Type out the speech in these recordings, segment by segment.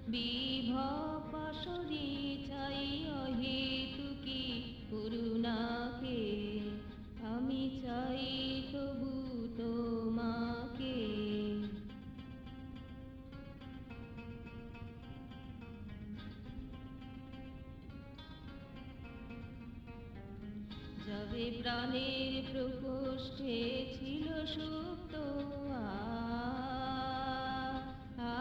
বিভব পাশরি চাই অহেতুকি করুণাকে, আমি চাই তবু তোমাকে। যাবে প্রাণের প্রকোষ্ঠে ছিল সুপ্ত, আ আ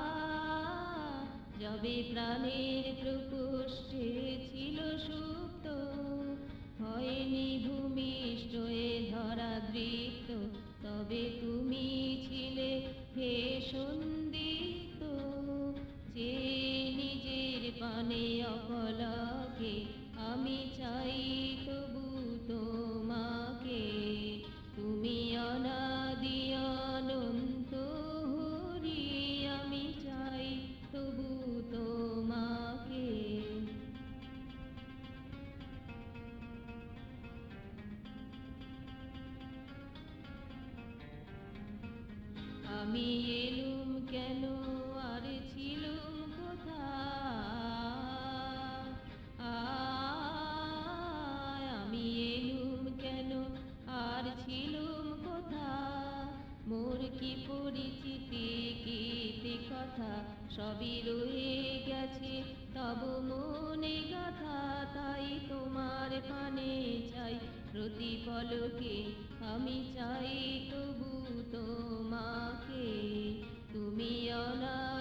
যাবে প্রাণের প্রকোষ্ঠে ছিল সুপ্ত, হয়নি ভূমিষ্ঠ এ ধরা দৃপ্ত, তবে তুমি ছিলে হে সন্দিগ্ধ। যে নিজের পানে অপলকে, আমি চাই তবু তোমাকে। তুমি অনাদি অনন্ত হরি, আমি চাই তবু তোমাকে। আমি এলুম কেন, আর ছিলুম কোথায়? আমি এলুম কেন, আর ছিলুম কোথায়? মোর কি পরিচিতি কীর্তি কথা, সবই রয়ে গেছে তব মনে গাথা। তাই তোমার পানে চাই প্রতি পলকে, আমি চাই তবু তোমাকে। তুমি অনা